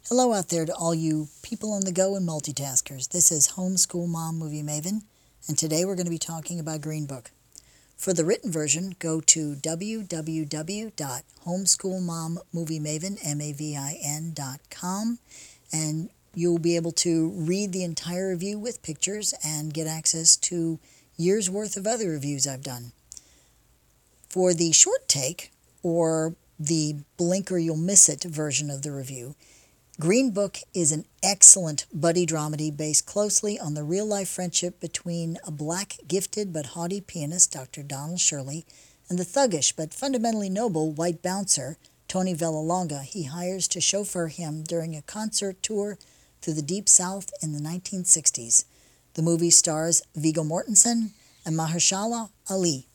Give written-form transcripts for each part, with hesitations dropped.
Hello out there to all you people on the go and multitaskers. This is Homeschool Mom Movie Maven, and today we're going to be talking about Green Book. For the written version, go to www.homeschoolmommoviemaven.com, and you'll be able to read the entire review with pictures and get access to years' worth of other reviews I've done. For the short take, or the blink or you'll miss it version of the review, Green Book is an excellent buddy dramedy based closely on the real-life friendship between a black, gifted but haughty pianist, Dr. Donald Shirley, and the thuggish but fundamentally noble white bouncer, Tony Vallelonga, he hires to chauffeur him during a concert tour through the Deep South in the 1960s. The movie stars Viggo Mortensen and Mahershala Ali.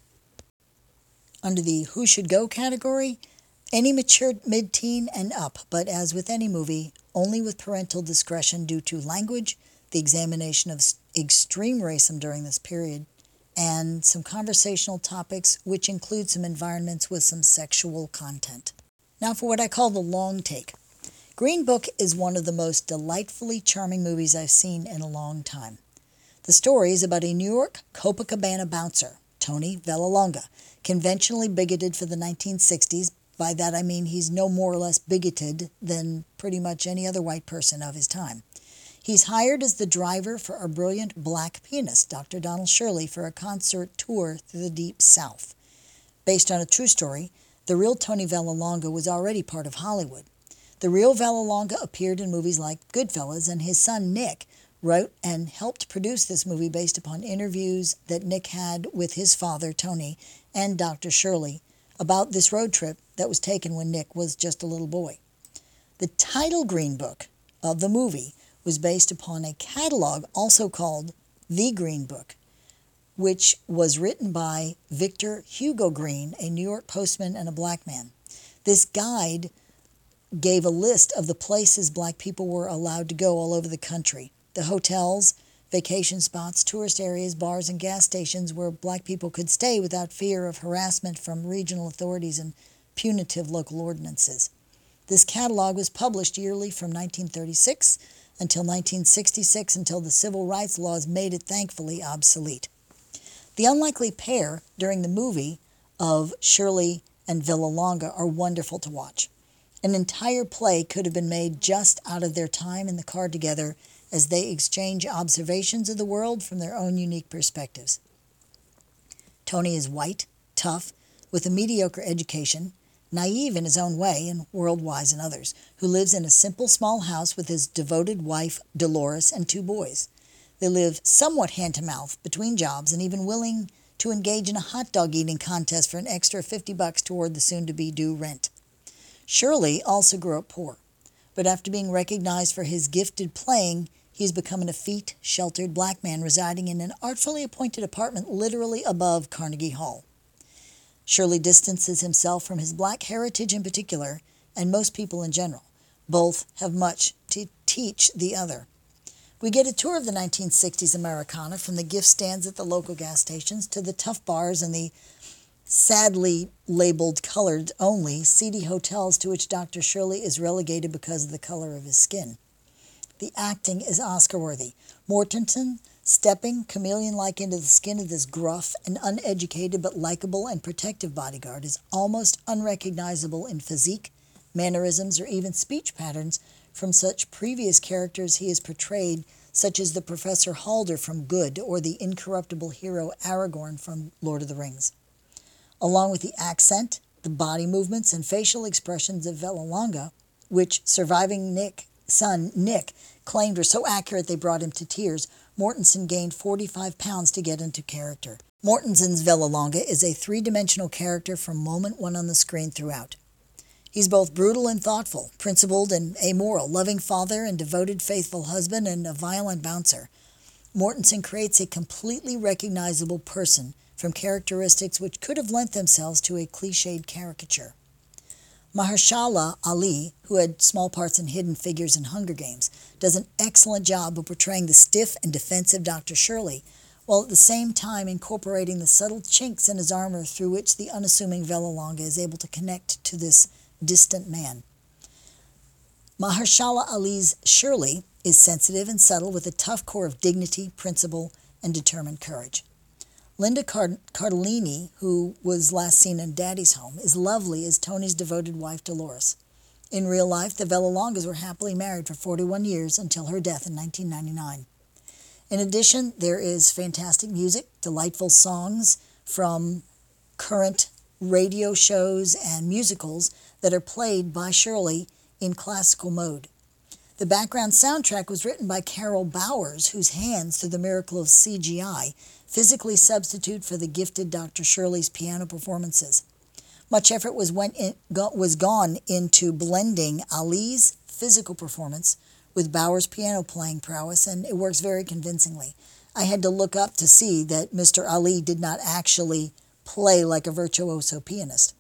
Under the Who Should Go category, any mature mid-teen and up, but as with any movie, only with parental discretion due to language, the examination of extreme racism during this period, and some conversational topics which include some environments with some sexual content. Now for what I call the long take. Green Book is one of the most delightfully charming movies I've seen in a long time. The story is about a New York Copacabana bouncer, Tony Vallelonga, conventionally bigoted for the 1960s. By that I mean he's no more or less bigoted than pretty much any other white person of his time. He's hired as the driver for a brilliant black pianist, Dr. Donald Shirley, for a concert tour through the Deep South. Based on a true story, the real Tony Vallelonga was already part of Hollywood. The real Vallelonga appeared in movies like Goodfellas, and his son Nick wrote and helped produce this movie based upon interviews that Nick had with his father, Tony, and Dr. Shirley about this road trip that was taken when Nick was just a little boy. The title Green Book of the movie was based upon a catalog also called The Green Book, which was written by Victor Hugo Green, a New York postman and a black man. This guide gave a list of the places black people were allowed to go all over the country, the hotels, vacation spots, tourist areas, bars, and gas stations where black people could stay without fear of harassment from regional authorities and punitive local ordinances. This catalog was published yearly from 1936 until 1966, until the civil rights laws made it thankfully obsolete. The unlikely pair during the movie of Shirley and Vallelonga are wonderful to watch. An entire play could have been made just out of their time in the car together as they exchange observations of the world from their own unique perspectives. Tony is white, tough, with a mediocre education, naive in his own way and world-wise in others, who lives in a simple small house with his devoted wife, Dolores, and 2 boys. They live somewhat hand-to-mouth between jobs and even willing to engage in a hot dog eating contest for an extra $50 toward the soon-to-be due rent. Shirley also grew up poor, but after being recognized for his gifted playing, he's become an effete, sheltered black man residing in an artfully appointed apartment literally above Carnegie Hall. Shirley distances himself from his black heritage in particular, and most people in general. Both have much to teach the other. We get a tour of the 1960s Americana, from the gift stands at the local gas stations to the tough bars and the sadly labeled colored only, seedy hotels to which Dr. Shirley is relegated because of the color of his skin. The acting is Oscar-worthy. Mortensen, stepping chameleon-like into the skin of this gruff and uneducated but likable and protective bodyguard, is almost unrecognizable in physique, mannerisms, or even speech patterns from such previous characters he has portrayed, such as the Professor Halder from Good or the incorruptible hero Aragorn from Lord of the Rings. Along with the accent, the body movements, and facial expressions of Vallelonga, which surviving son Nick claimed were so accurate they brought him to tears, Mortensen gained 45 pounds to get into character. Mortensen's Vallelonga is a 3-dimensional character from moment 1 on the screen throughout. He's both brutal and thoughtful, principled and amoral, loving father and devoted, faithful husband, and a violent bouncer. Mortensen creates a completely recognizable person from characteristics which could have lent themselves to a cliched caricature. Mahershala Ali, who had small parts in Hidden Figures and Hunger Games, does an excellent job of portraying the stiff and defensive Dr. Shirley, while at the same time incorporating the subtle chinks in his armor through which the unassuming Vallelonga is able to connect to this distant man. Mahershala Ali's Shirley is sensitive and subtle with a tough core of dignity, principle, and determined courage. Linda Cardellini, who was last seen in Daddy's Home, is lovely as Tony's devoted wife Dolores. In real life, the Vallelongas were happily married for 41 years until her death in 1999. In addition, there is fantastic music, delightful songs from current radio shows and musicals that are played by Shirley in classical mode. The background soundtrack was written by Carol Bowers, whose hands, through the miracle of CGI, physically substitute for the gifted Dr. Shirley's piano performances. Much effort was gone into blending Ali's physical performance with Bowers' piano playing prowess, and it works very convincingly. I had to look up to see that Mr. Ali did not actually play like a virtuoso pianist.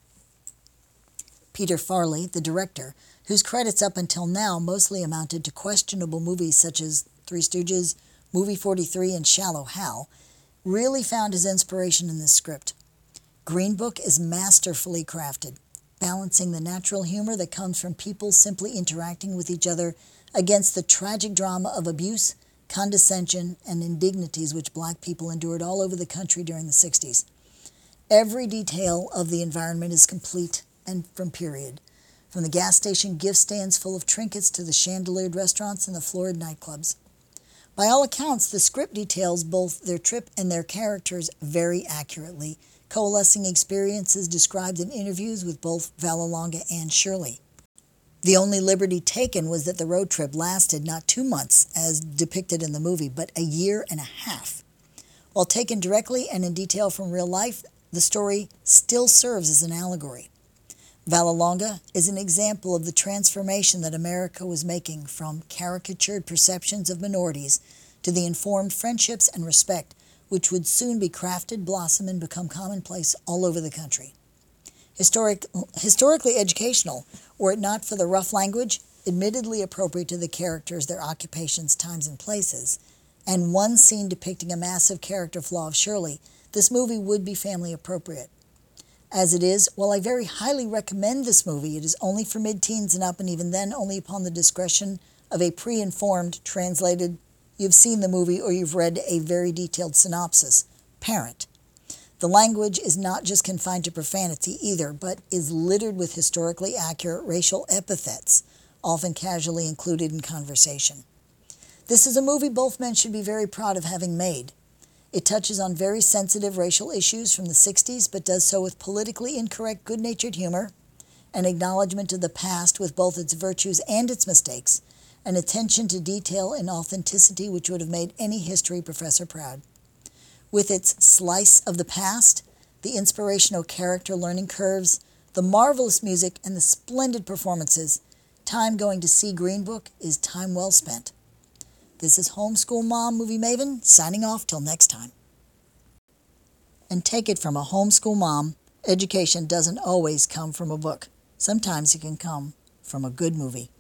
Peter Farley, the director, whose credits up until now mostly amounted to questionable movies such as Three Stooges, Movie 43, and Shallow Hal, really found his inspiration in this script. Green Book is masterfully crafted, balancing the natural humor that comes from people simply interacting with each other against the tragic drama of abuse, condescension, and indignities which black people endured all over the country during the 60s. Every detail of the environment is complete and from period, from the gas station gift stands full of trinkets to the chandeliered restaurants and the florid nightclubs. By all accounts, the script details both their trip and their characters very accurately, coalescing experiences described in interviews with both Vallelonga and Shirley. The only liberty taken was that the road trip lasted not 2 months, as depicted in the movie, but a year and a half. While taken directly and in detail from real life, the story still serves as an allegory. Vallelonga is an example of the transformation that America was making from caricatured perceptions of minorities to the informed friendships and respect which would soon be crafted, blossom, and become commonplace all over the country. Historically educational, were it not for the rough language, admittedly appropriate to the characters, their occupations, times, and places, and one scene depicting a massive character flaw of Shirley, this movie would be family appropriate. As it is, while I very highly recommend this movie, it is only for mid-teens and up, and even then only upon the discretion of a pre-informed, translated, you've seen the movie or you've read a very detailed synopsis, parent. The language is not just confined to profanity either, but is littered with historically accurate racial epithets, often casually included in conversation. This is a movie both men should be very proud of having made. It touches on very sensitive racial issues from the 60s, but does so with politically incorrect, good-natured humor, an acknowledgement of the past with both its virtues and its mistakes, an attention to detail and authenticity which would have made any history professor proud. With its slice of the past, the inspirational character learning curves, the marvelous music, and the splendid performances, time going to see Green Book is time well spent. This is Homeschool Mom Movie Maven, signing off till next time. And take it from a homeschool mom, education doesn't always come from a book. Sometimes it can come from a good movie.